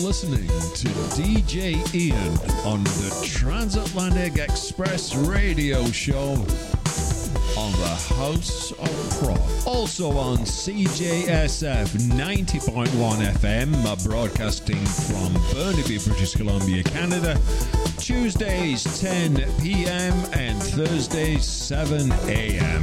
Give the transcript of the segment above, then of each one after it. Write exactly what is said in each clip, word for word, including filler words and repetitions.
listening to D J Ian on the Transatlantic Express radio show on the House of Prog. Also on C J S F ninety point one F M, broadcasting from Burnaby, British Columbia, Canada, Tuesdays ten p.m. and Thursdays seven a.m.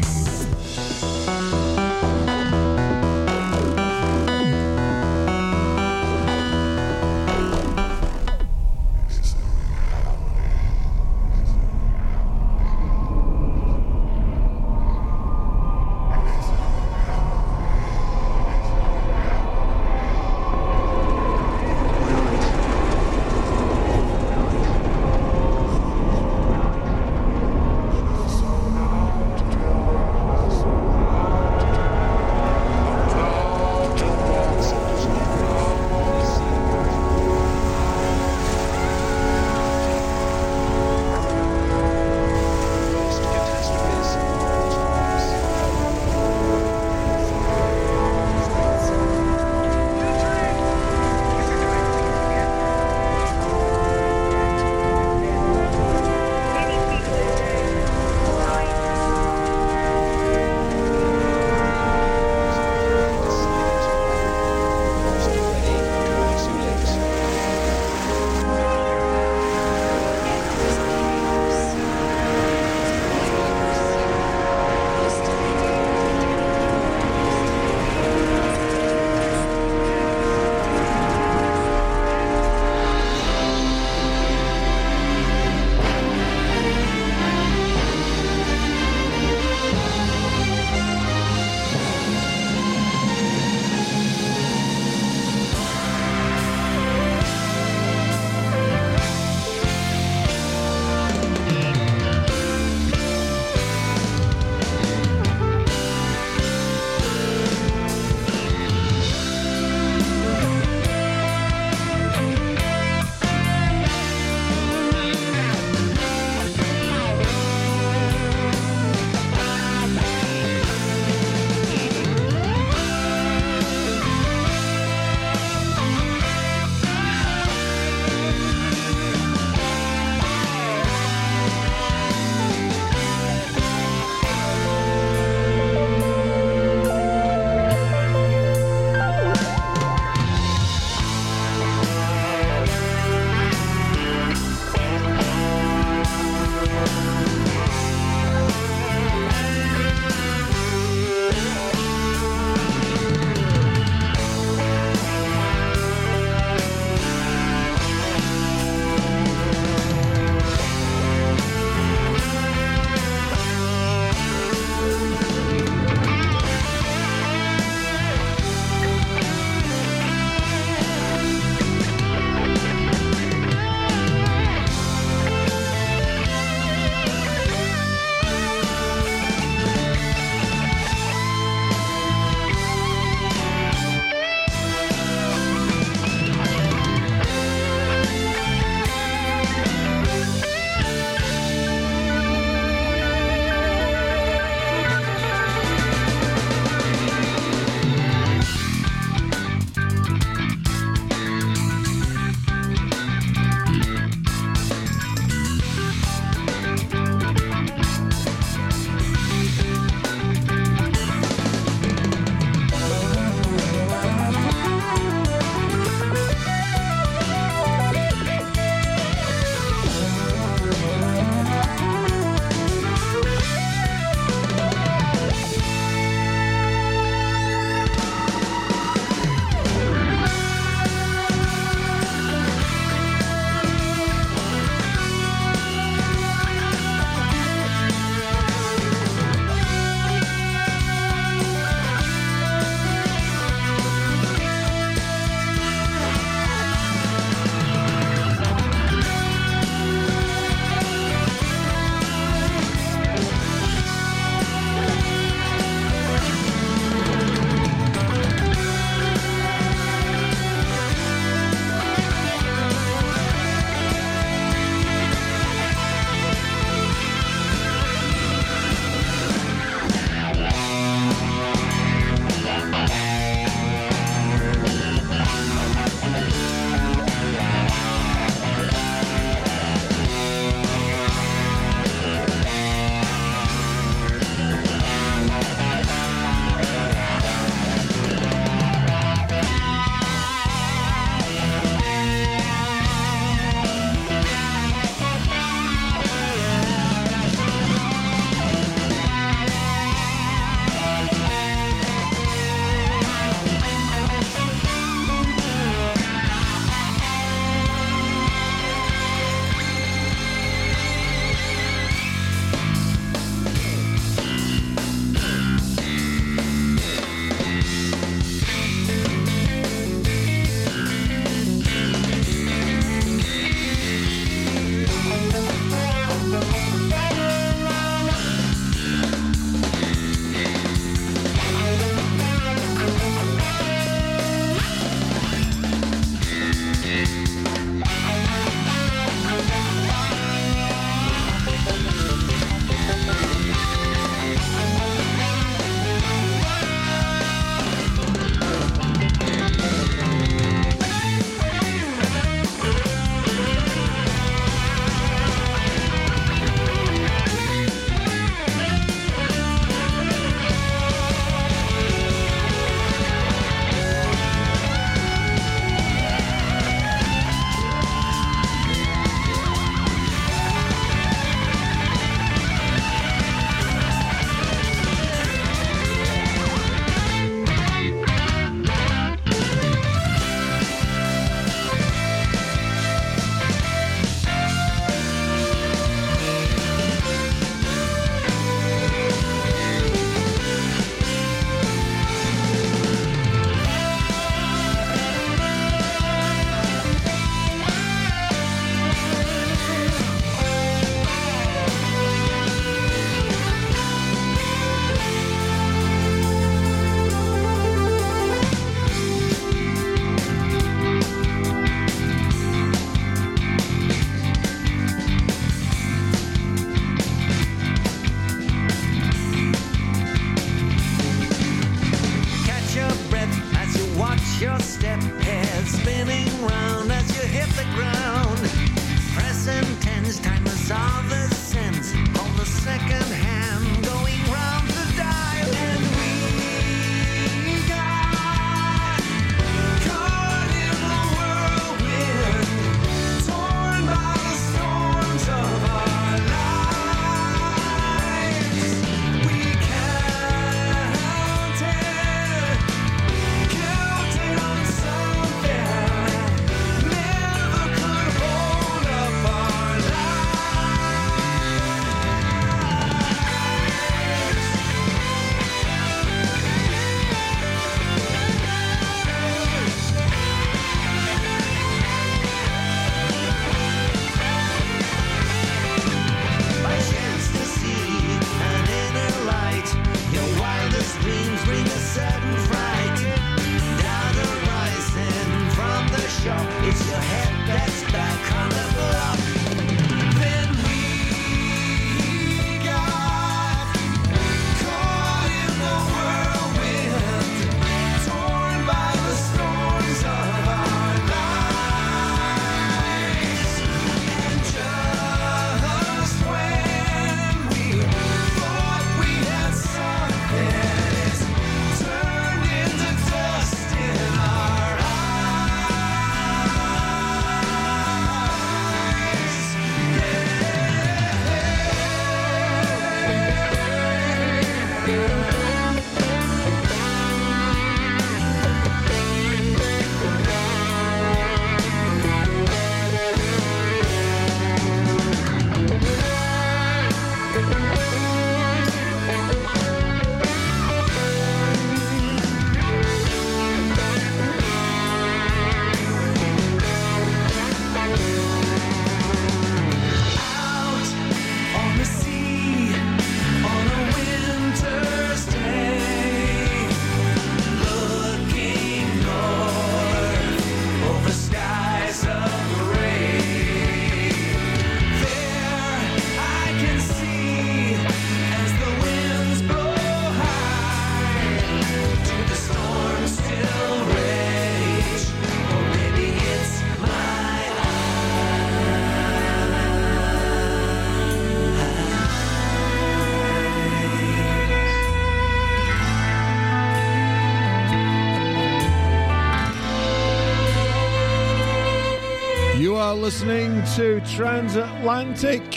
Listening to Transatlantic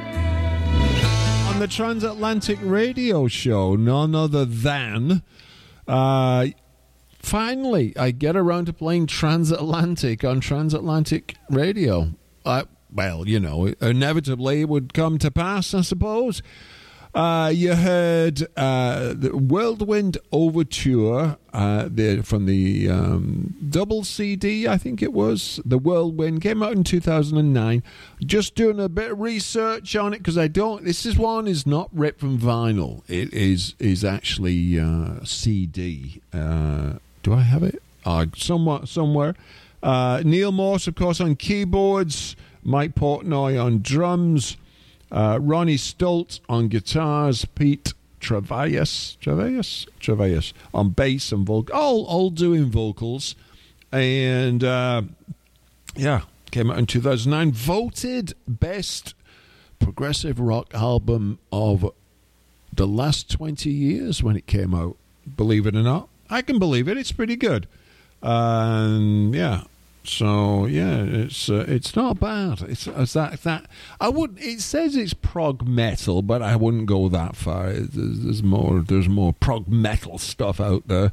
on the Transatlantic Radio Show. None other than uh, finally I get around to playing Transatlantic on Transatlantic Radio. Uh, well, you know, inevitably it would come to pass, I suppose. Uh, you heard uh, the Whirlwind Overture uh, the, from the um, double C D, I think it was. The Whirlwind came out in two thousand nine. Just doing a bit of research on it because I don't. This is one is not ripped from vinyl. It is is actually uh, C D. Uh, do I have it? Uh, somewhat somewhere. Uh, Neil Morse, of course, on keyboards. Mike Portnoy on drums. Uh, Ronnie Stoltz on guitars, Pete Travayas, Travayas, Travayas on bass and vocal, all all doing vocals, and uh, yeah, came out in two thousand nine. Voted best progressive rock album of the last twenty years when it came out. Believe it or not, I can believe it. It's pretty good, and um, yeah. So yeah, it's uh, it's not bad. It's, it's that that I would. It says it's prog metal, but I wouldn't go that far. There's, there's more. There's more prog metal stuff out there.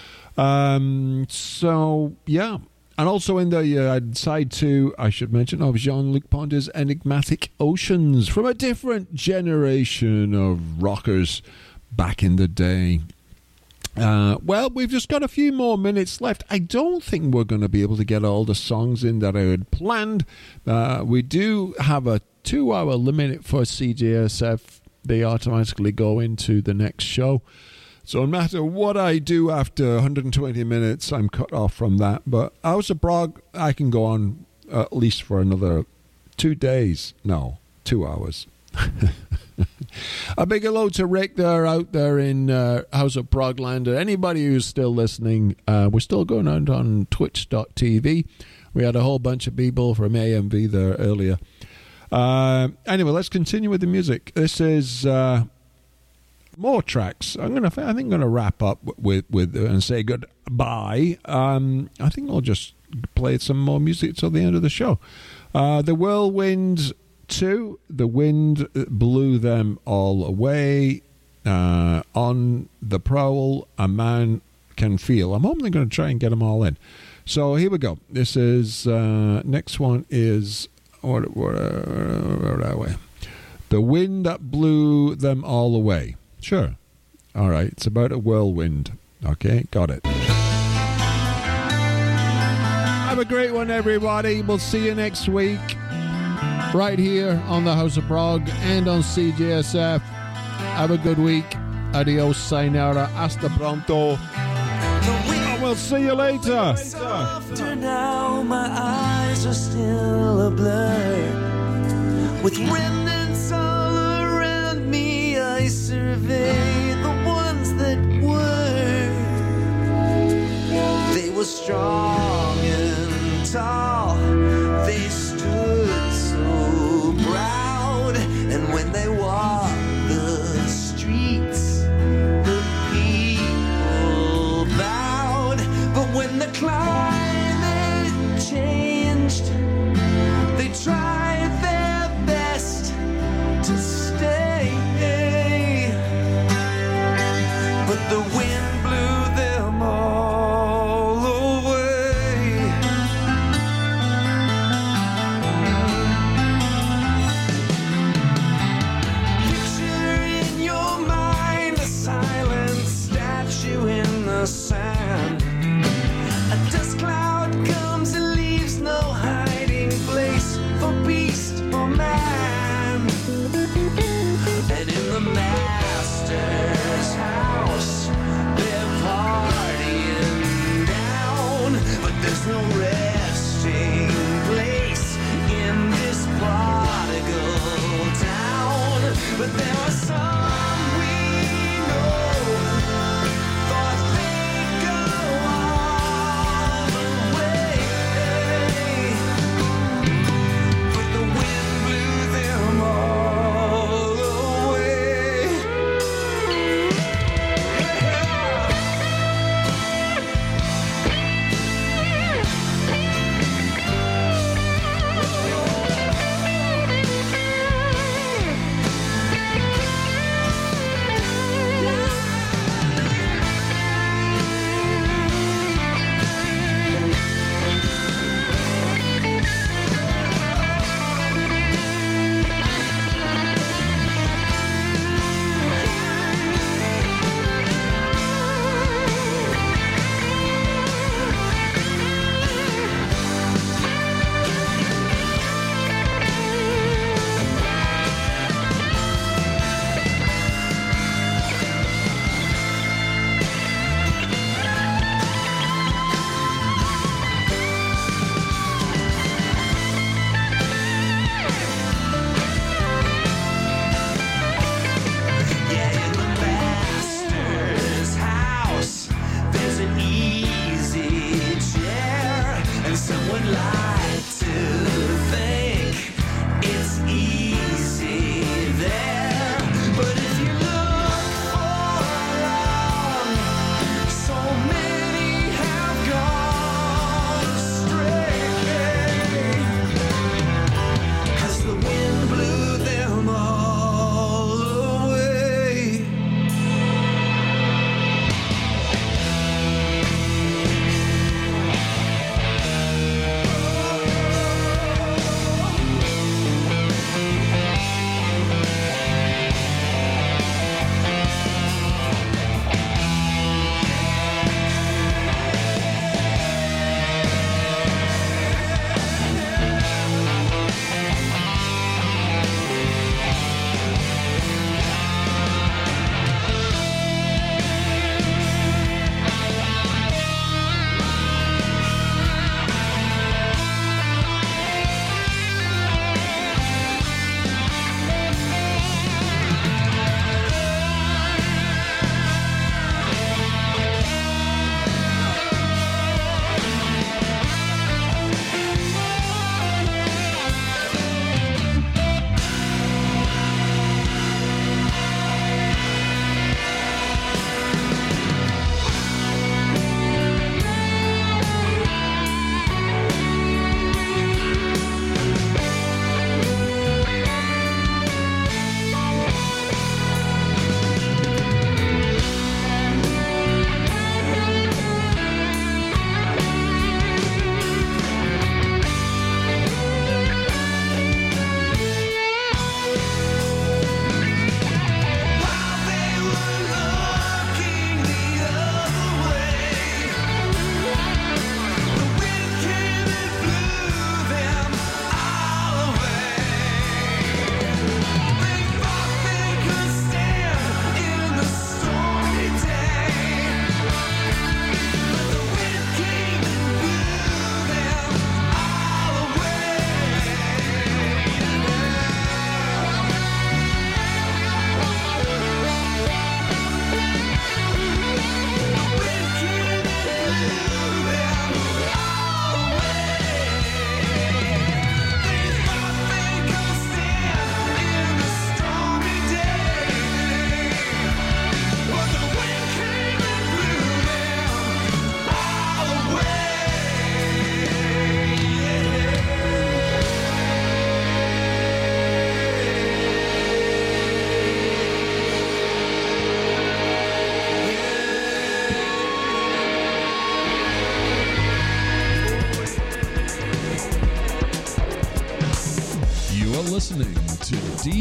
Um. So yeah, and also in the uh, side two, I should mention of Jean-Luc Ponty's Enigmatic Oceans from a different generation of rockers back in the day. Uh, well, we've just got a few more minutes left. I don't think we're going to be able to get all the songs in that I had planned. Uh, we do have a two-hour limit for C J S F. They automatically go into the next show. So no matter what I do after one hundred twenty minutes, I'm cut off from that. But House of Prog, I can go on at least for another two days. No, two hours. A big hello to Rick there out there in uh, House of Progland. Anybody who's still listening, uh, we're still going out on twitch dot t v. We had a whole bunch of people from A M V there earlier. Uh, anyway, let's continue with the music. This is uh, more tracks. I'm gonna, I think I'm gonna wrap up with with and say goodbye. Um, I think I'll just play some more music till the end of the show. Uh, the Whirlwind Two, The Wind Blew Them All Away. Uh, on the Prowl, A Man Can Feel. I'm hoping they're going to try and get them all in. So here we go. This is, uh, next one is, what, what, where are we? The Wind That Blew Them All Away. Sure. All right. It's about a whirlwind. Okay, got it. Have a great one, everybody. We'll see you next week. Right here on the House of Prog and on C J S F. Have a good week. Adios, sayonara, hasta pronto. And we'll see you later. Softer now, my eyes are still a blur. With remnants all around me, I survey the ones that were. They were strong and tall. They stood so proud, and when they walked the streets, the people bowed. But when the climate changed, they tried their best to stay. The wind blew them all away. Picture in your mind a silent statue in the sand. A dust cloud comes and leaves no hiding place for beast or man. And in the master's house, they're partying down, but there's no resting place in this prodigal town. But there are some we know thought they'd go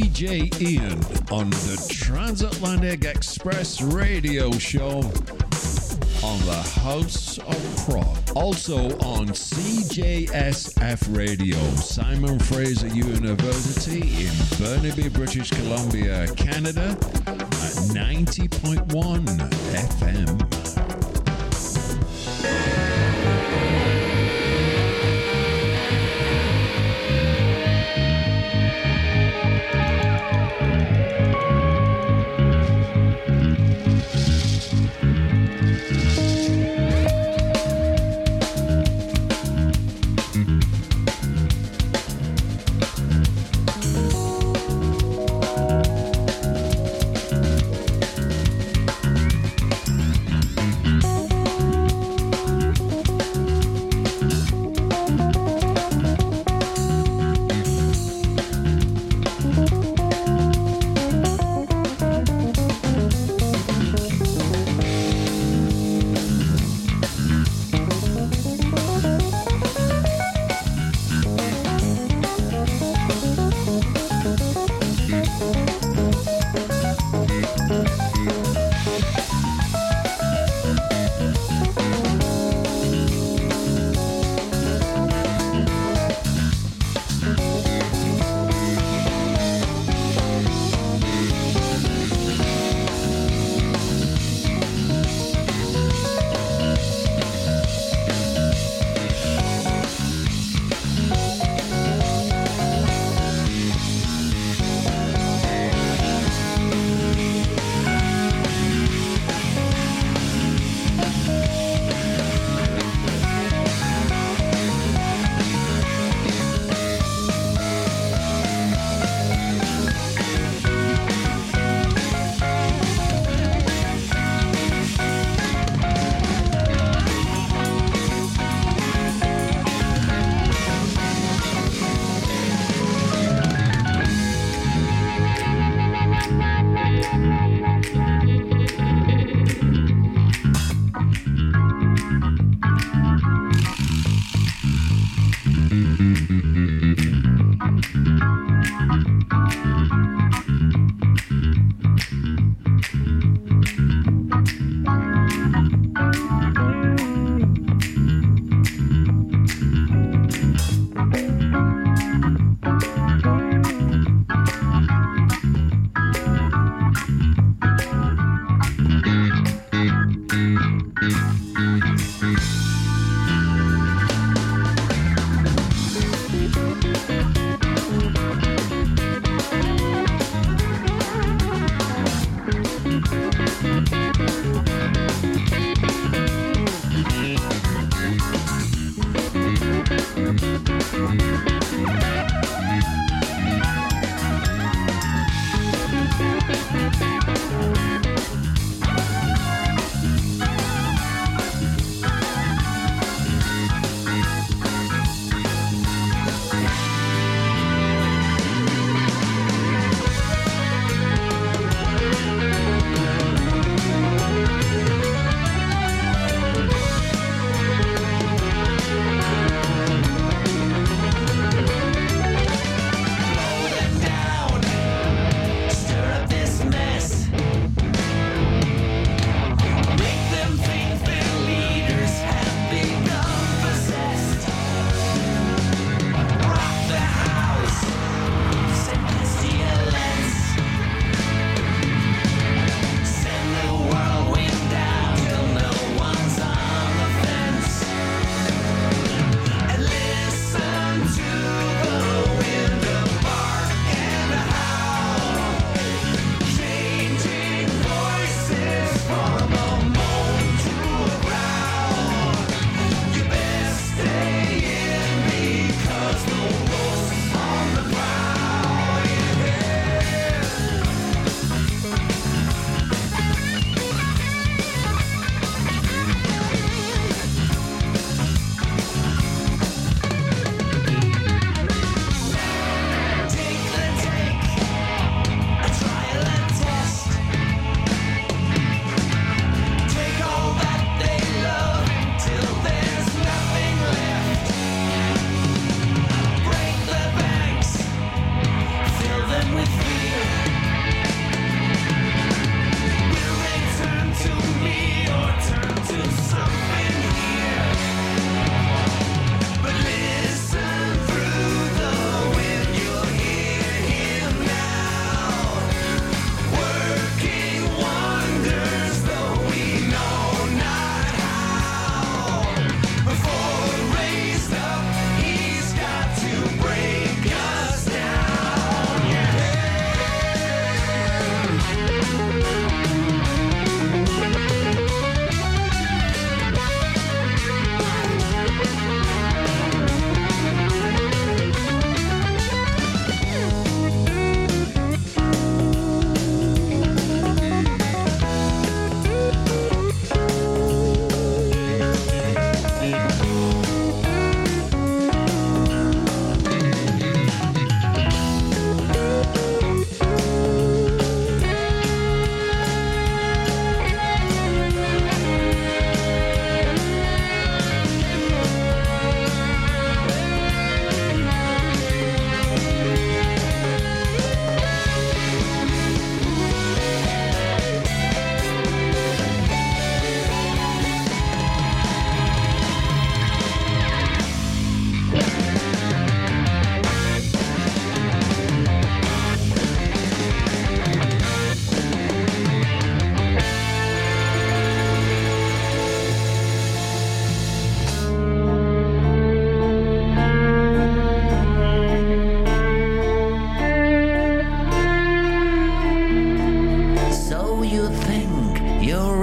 D J Ian on the Transatlantic Express Radio Show on the House of Prog. Also on C J S F Radio, Simon Fraser University in Burnaby, British Columbia, Canada at ninety point one F M.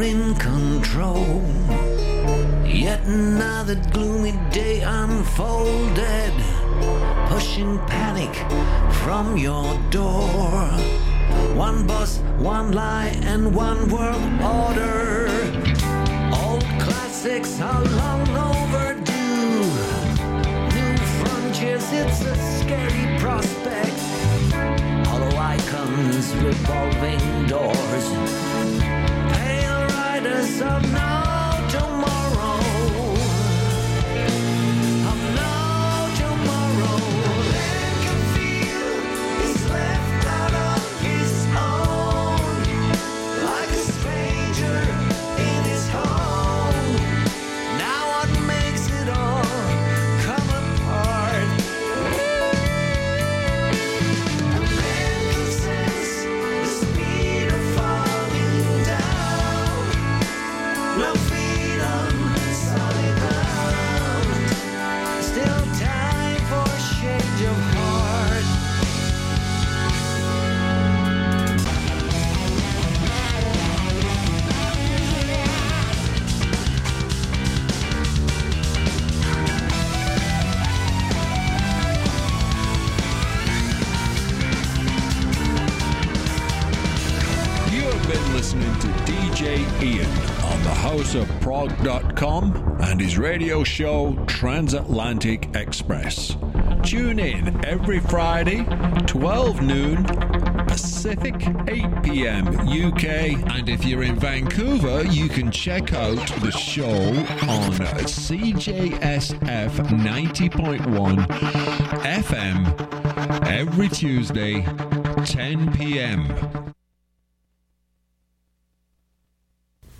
you're in control. Yet another gloomy day unfolded, pushing panic from your door. One boss, one lie, and one world order. Old classics are long overdue. New frontiers, it's a scary prospect. Hollow icons, revolving doors. Pale riders of no tomorrow. Of no tomorrow. Man can feel he's left out on his own, like a stranger in his home. Now what makes it all come apart? A man can sense the speed of falling down. No feet on solid ground. Still time for a change of heart. You have been listening to D J Ian on the house of prog dot com and his radio show Transatlantic Express. Tune in every Friday, twelve noon Pacific, eight p.m. U K. And if you're in Vancouver, you can check out the show on C J S F ninety point one F M every Tuesday, ten p.m.